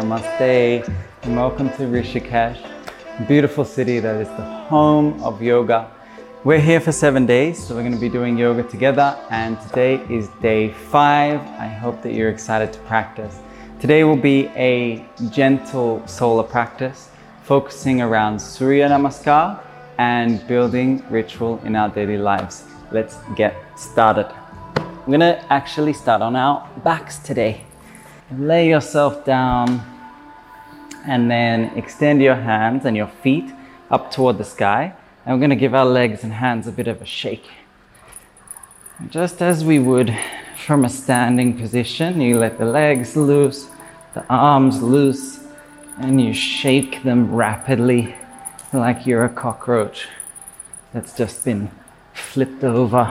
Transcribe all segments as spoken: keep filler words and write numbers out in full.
Namaste, and welcome to Rishikesh, a beautiful city that is the home of yoga. We're here for seven days, so we're going to be doing yoga together, and today is day five. I hope that you're excited to practice. Today will be a gentle solar practice, focusing around Surya Namaskar and building ritual in our daily lives. Let's get started. We're going to actually start on our backs today. Lay yourself down and then extend your hands and your feet up toward the sky. And we're going to give our legs and hands a bit of a shake. Just as we would from a standing position, you let the legs loose, the arms loose, and you shake them rapidly like you're a cockroach that's just been flipped over.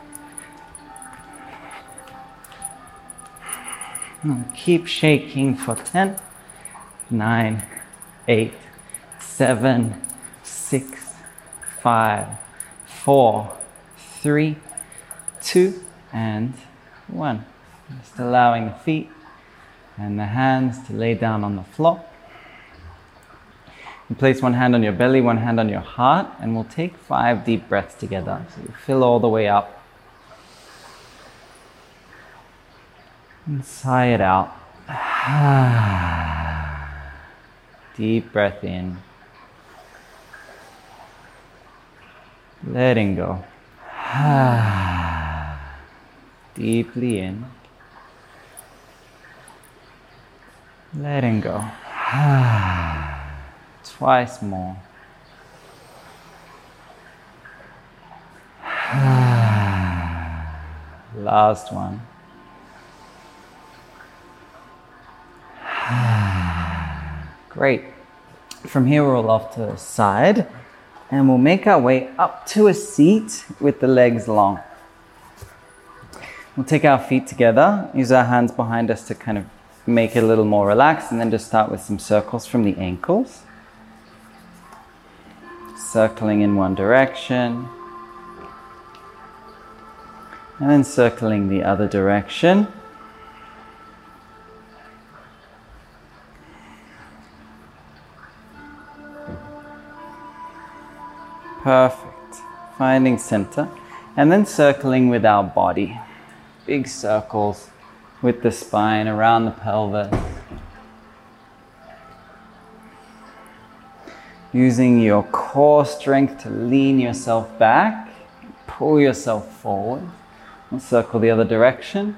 And keep shaking for ten, nine, eight, seven, six, five, four, three, two, and one. Just allowing the feet and the hands to lay down on the floor. You place one hand on your belly, one hand on your heart, and we'll take five deep breaths together. So you fill all the way up. And sigh it out. Deep breath in. Letting go. Deeply in. Letting go. Twice more. Last one. Great. From here we'll roll off to the side and we'll make our way up to a seat with the legs long. We'll take our feet together, use our hands behind us to kind of make it a little more relaxed, and then just start with some circles from the ankles. Circling in one direction and then circling the other direction. Perfect. Finding center and then circling with our body. Big circles with the spine around the pelvis. Using your core strength to lean yourself back, pull yourself forward. We'll circle the other direction.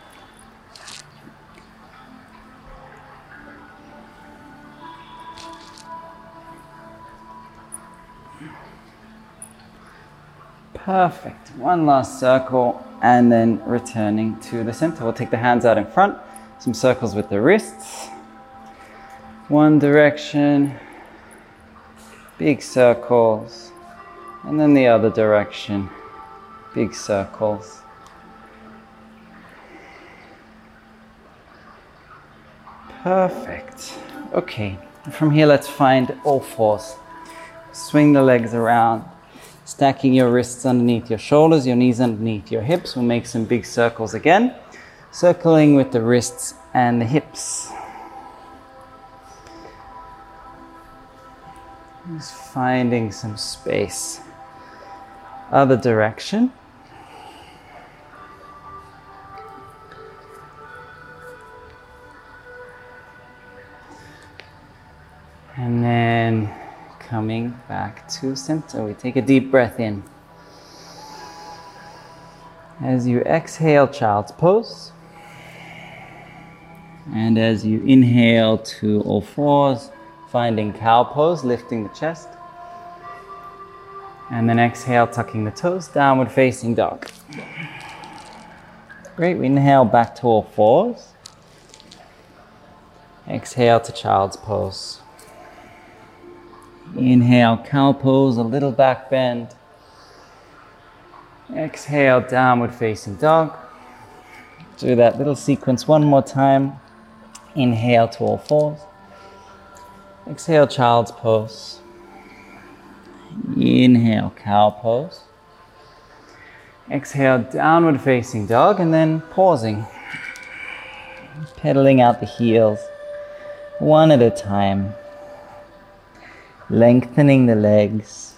Perfect. One last circle and then returning to the center. We'll take the hands out in front, some circles with the wrists. One direction, big circles, and then the other direction, big circles. Perfect. Okay, from here let's find all fours. Swing the legs around. Stacking your wrists underneath your shoulders, your knees underneath your hips. We'll make some big circles again. Circling with the wrists and the hips. Just finding some space. Other direction. And then coming back to center. We take a deep breath in. As you exhale, child's pose. And as you inhale to all fours, finding cow pose, lifting the chest. And then exhale, tucking the toes, downward facing dog. Great, we inhale back to all fours. Exhale to child's pose. Inhale, cow pose, a little back bend. Exhale, downward facing dog. Do that little sequence one more time. Inhale to all fours. Exhale, child's pose. Inhale, cow pose. Exhale, downward facing dog, and then pausing. Pedaling out the heels. one at a time, lengthening the legs,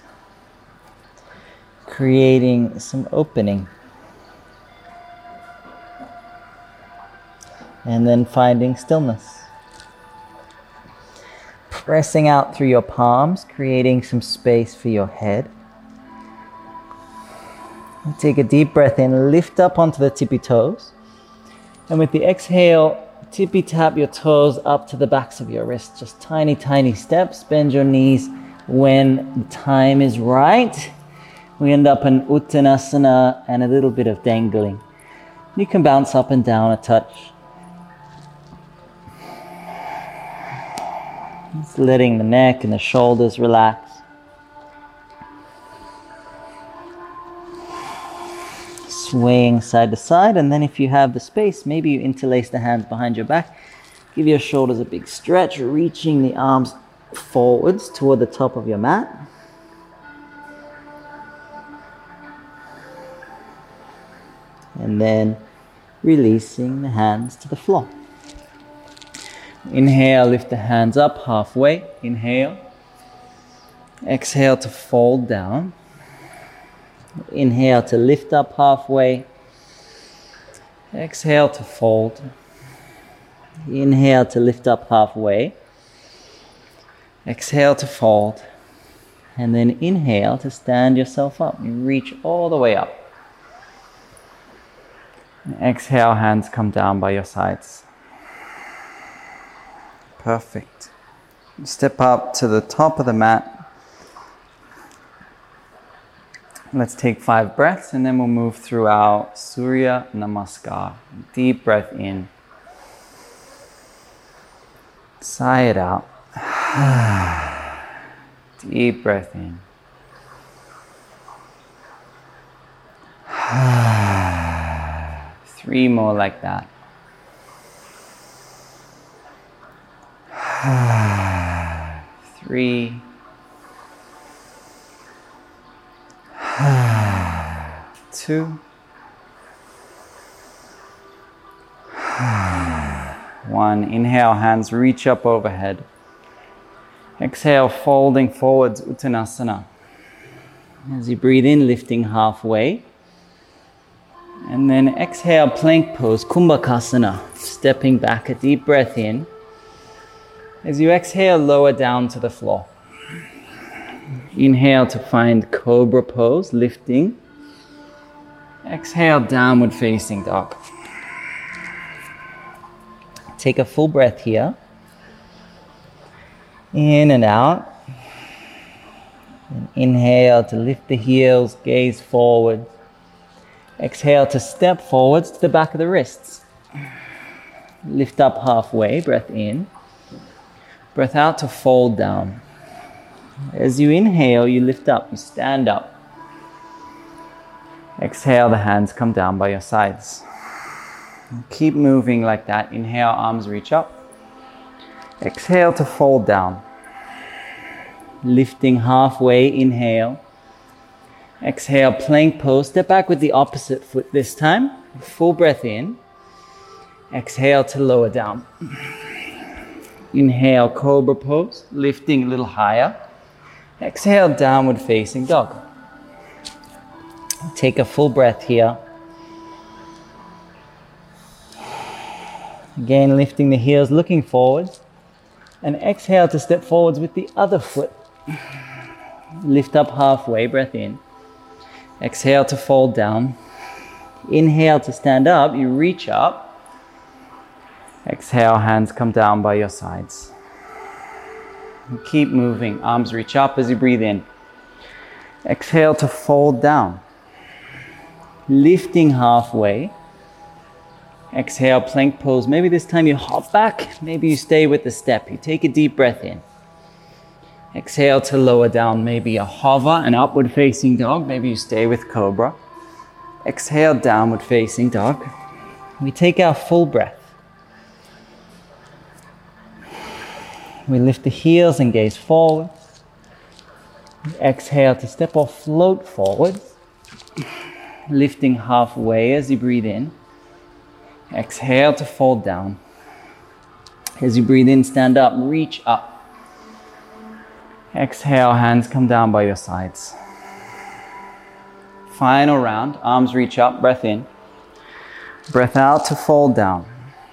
creating some opening, and then finding stillness. Pressing out through your palms, creating some space for your head. Take a deep breath in, lift up onto the tippy toes. And with the exhale, tippy tap your toes up to the backs of your wrists. Just tiny, tiny steps. Bend your knees when the time is right. We end up in Uttanasana and a little bit of dangling. You can bounce up and down a touch. Just letting the neck and the shoulders relax. Swaying side to side, and then if you have the space, maybe you interlace the hands behind your back. Give your shoulders a big stretch, reaching the arms forwards toward the top of your mat. And then releasing the hands to the floor. Inhale, lift the hands up halfway. Inhale. Exhale to fold down. Inhale to lift up halfway. Exhale to fold. Inhale to lift up halfway. Exhale to fold. And then inhale to stand yourself up. You reach all the way up. And exhale, hands come down by your sides. Perfect. Step up to the top of the mat. Let's take five breaths and then we'll move through our Surya Namaskar. Deep breath in. Sigh it out. Deep breath in. Three more like that. Three. Two. One. Inhale, hands reach up overhead. Exhale, folding forwards, Uttanasana. As you breathe in, lifting halfway. And then exhale, plank pose, Kumbhakasana. Stepping back, a deep breath in. As you exhale, lower down to the floor. Inhale to find Cobra pose, lifting. Exhale, downward facing dog. Take a full breath here. In and out. And inhale to lift the heels, gaze forward. Exhale to step forwards to the back of the wrists. Lift up halfway, breath in. Breath out to fold down. As you inhale, you lift up, you stand up. Exhale, the hands come down by your sides. Keep moving like that. Inhale, arms reach up. Exhale to fold down. Lifting halfway, inhale. Exhale, plank pose. Step back with the opposite foot this time. Full breath in. Exhale to lower down. Inhale, Cobra pose. Lifting a little higher. Exhale, downward facing dog. Take a full breath here. Again, lifting the heels, looking forward. And exhale to step forwards with the other foot. Lift up halfway, breath in. Exhale to fold down. Inhale to stand up, you reach up. Exhale, hands come down by your sides. And keep moving, arms reach up as you breathe in. Exhale to fold down. Lifting halfway. Exhale, plank pose. Maybe this time you hop back. Maybe you stay with the step. You take a deep breath in. Exhale to lower down. Maybe a hover, an upward facing dog. Maybe you stay with Cobra. Exhale, downward facing dog. We take our full breath. We lift the heels and gaze forward. Exhale to step or float forward. Lifting halfway as you breathe in. Exhale to fold down. As you breathe in, stand up, reach up. Exhale, hands come down by your sides. Final round, arms reach up, breath in. Breath out to fold down.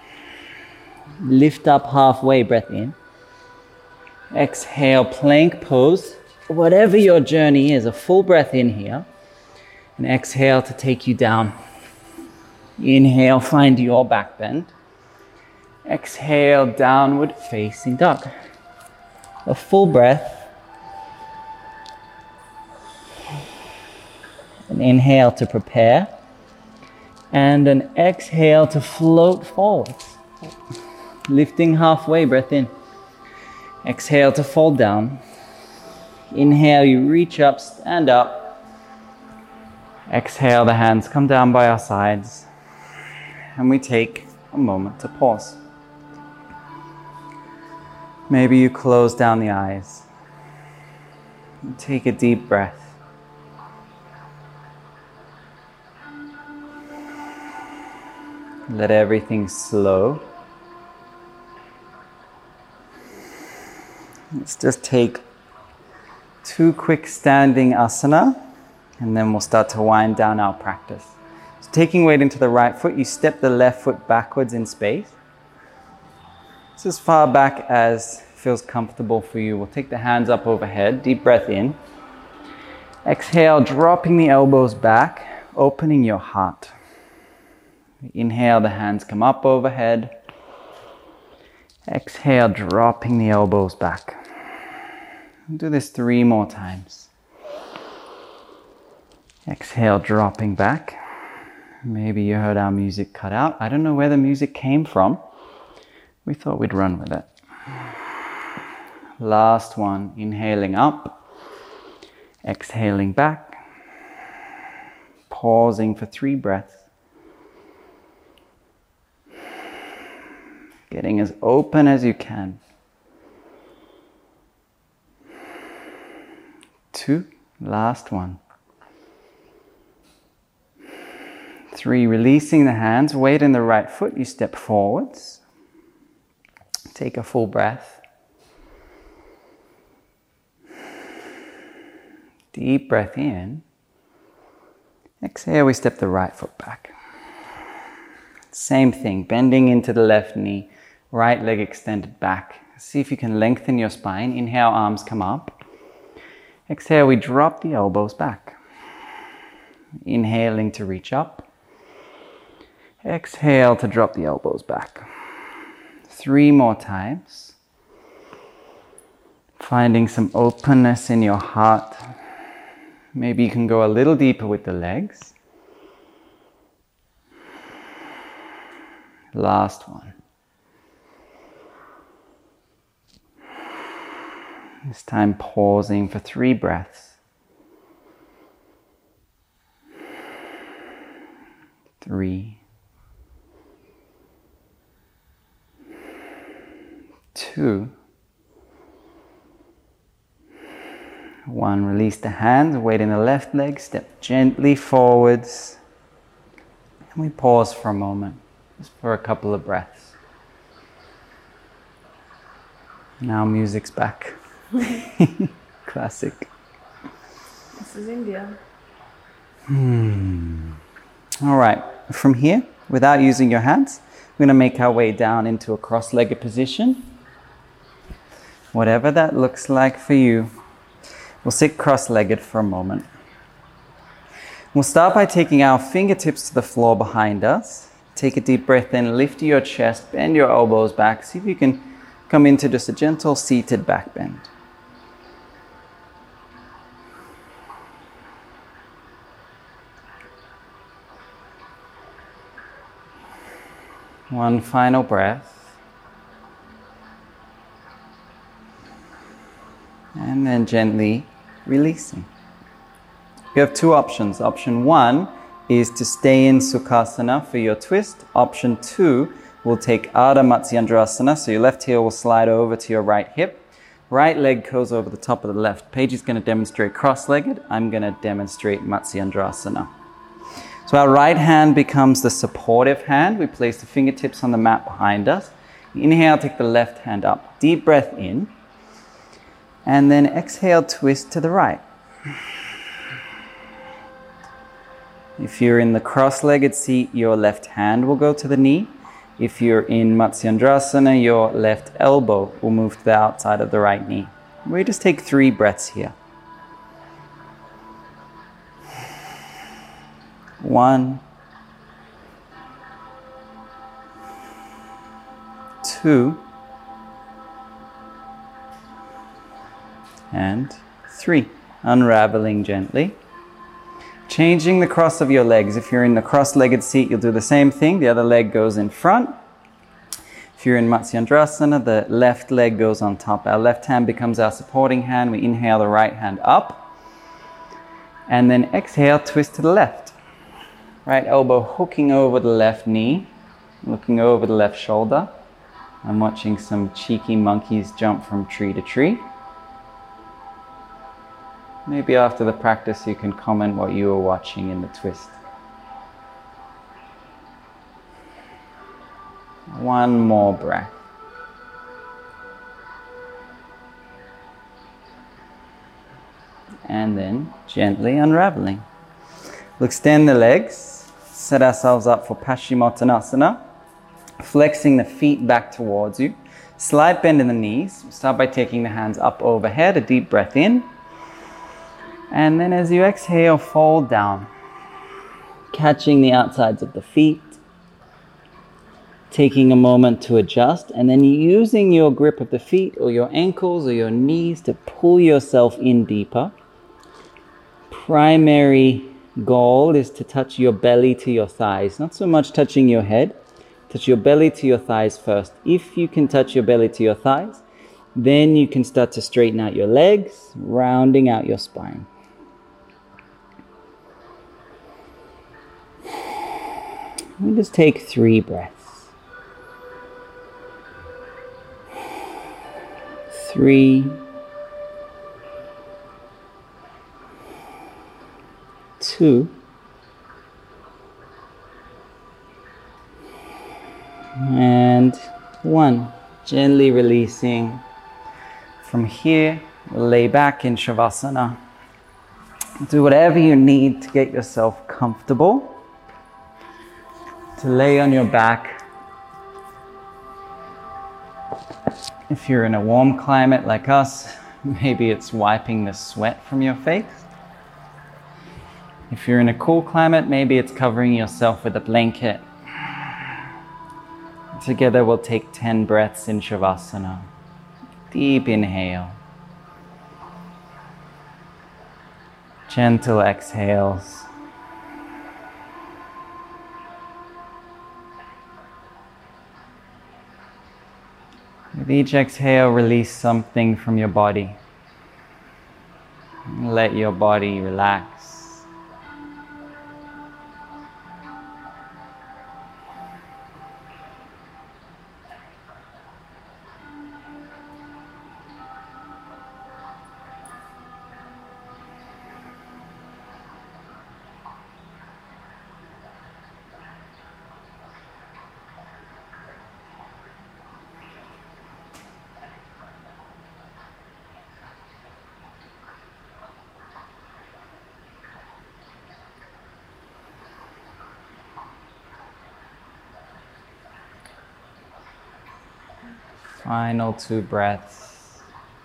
Lift up halfway, breath in. Exhale, plank pose. Whatever your journey is, a full breath in here. And exhale to take you down. Inhale, find your back bend. Exhale, downward facing dog. A full breath. An inhale to prepare. And an exhale to float forwards. Lifting halfway, breath in. Exhale to fold down. Inhale, you reach up, stand up. Exhale, the hands come down by our sides. And we take a moment to pause. Maybe you close down the eyes. Take a deep breath. Let everything slow. Let's just take two quick standing asana, and then we'll start to wind down our practice. So taking weight into the right foot, you step the left foot backwards in space. It's as far back as feels comfortable for you. We'll take the hands up overhead, deep breath in. Exhale, dropping the elbows back, opening your heart. Inhale, the hands come up overhead. Exhale, dropping the elbows back. We'll do this three more times. Exhale, dropping back. Maybe you heard our music cut out. I don't know where the music came from. We thought we'd run with it. Last one, inhaling up. Exhaling back. Pausing for three breaths. Getting as open as you can. Two, last one. Three, releasing the hands, weight in the right foot, you step forwards. Take a full breath. Deep breath in. Exhale, we step the right foot back. Same thing, bending into the left knee. Right leg extended back. See if you can lengthen your spine. Inhale, arms come up. Exhale, we drop the elbows back. Inhaling to reach up. Exhale to drop the elbows back. Three more times. Finding some openness in your heart. Maybe you can go a little deeper with the legs. Last one. This time pausing for three breaths. Three. Two. One. Release the hands, weight in the left leg, step gently forwards. And we pause for a moment, just for a couple of breaths. Now music's back. Classic. This is India. Hmm. All right, from here, without using your hands, we're going to make our way down into a cross-legged position. Whatever that looks like for you. We'll sit cross-legged for a moment. We'll start by taking our fingertips to the floor behind us. Take a deep breath in, lift your chest, bend your elbows back. See if you can come into just a gentle seated back bend. One final breath. And then gently releasing. You have two options. Option one is to stay in Sukhasana for your twist. Option two will take Ardha Matsyendrasana. So your left heel will slide over to your right hip. Right leg goes over the top of the left. Paige is going to demonstrate cross-legged. I'm going to demonstrate Matsyendrasana. So our right hand becomes the supportive hand. We place the fingertips on the mat behind us. Inhale, take the left hand up. Deep breath in. And then exhale, twist to the right. If you're in the cross-legged seat, your left hand will go to the knee. If you're in Matsyendrasana, your left elbow will move to the outside of the right knee. We just take three breaths here. One, two, and three. Unraveling gently. Changing the cross of your legs. If you're in the cross-legged seat, you'll do the same thing. The other leg goes in front. If you're in Matsyendrasana, the left leg goes on top. Our left hand becomes our supporting hand. We inhale the right hand up. And then exhale, twist to the left. Right elbow hooking over the left knee, looking over the left shoulder. I'm watching some cheeky monkeys jump from tree to tree. Maybe after the practice you can comment what you were watching in the twist. One more breath. And then gently unraveling. We'll extend the legs, set ourselves up for Paschimottanasana, flexing the feet back towards you. Slight bend in the knees. Start by taking the hands up overhead, a deep breath in. And then as you exhale, fold down, catching the outsides of the feet, taking a moment to adjust, and then using your grip of the feet or your ankles or your knees to pull yourself in deeper. Primary goal is to touch your belly to your thighs, not so much touching your head. Touch your belly to your thighs first. If you can touch your belly to your thighs, then you can start to straighten out your legs, rounding out your spine. We just take three breaths. Three. Two. And one. Gently releasing. From here, we'll lay back in Shavasana. Do whatever you need to get yourself comfortable. To lay on your back. If you're in a warm climate like us, maybe it's wiping the sweat from your face. If you're in a cool climate, maybe it's covering yourself with a blanket. Together we'll take ten breaths in Shavasana. Deep inhale. Gentle exhales. With each exhale, release something from your body. Let your body relax. Final two breaths.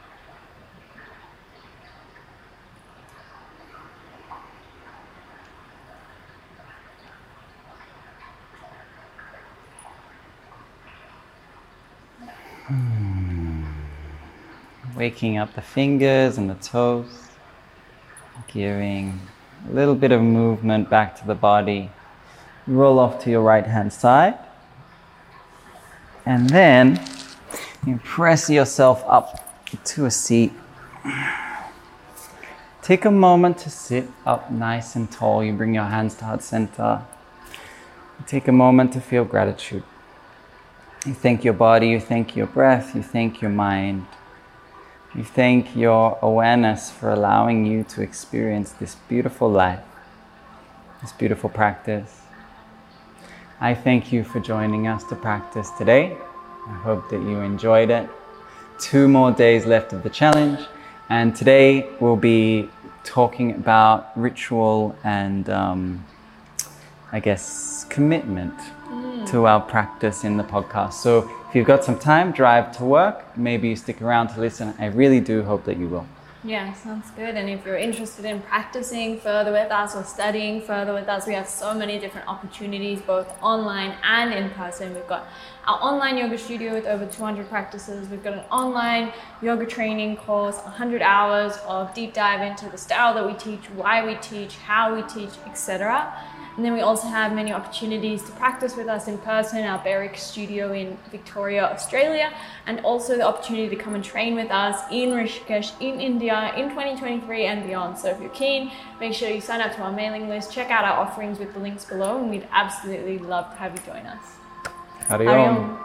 Hmm. Waking up the fingers and the toes, giving a little bit of movement back to the body. Roll off to your right hand side, and then you press yourself up to a seat. Take a moment to sit up nice and tall. You bring your hands to heart center. Take a moment to feel gratitude. You thank your body, you thank your breath, you thank your mind. You thank your awareness for allowing you to experience this beautiful life, this beautiful practice. I thank you for joining us to practice today. I hope that you enjoyed it. Two more days left of the challenge, and today we'll be talking about ritual and um, I guess commitment mm. to our practice in the podcast. So if you've got some time, drive to work, maybe you stick around to listen. I really do hope that you will. Yeah, sounds good. And if you're interested in practicing further with us or studying further with us, we have so many different opportunities, both online and in person. We've got our online yoga studio with over two hundred practices. We've got an online yoga training course, one hundred hours of deep dive into the style that we teach, why we teach, how we teach, et cetera. And then we also have many opportunities to practice with us in person, our Berwick studio in Victoria, Australia, and also the opportunity to come and train with us in Rishikesh, in India, in twenty twenty-three and beyond. So if you're keen, make sure you sign up to our mailing list, check out our offerings with the links below, and we'd absolutely love to have you join us. Hariom.